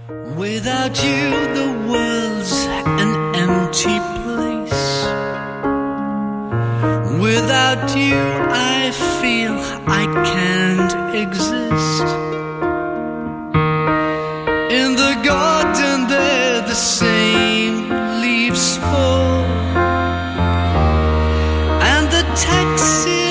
Without you, the world's an empty place. Without you, I feel I can't exist. In the garden there, the same leaves fall, and the taxi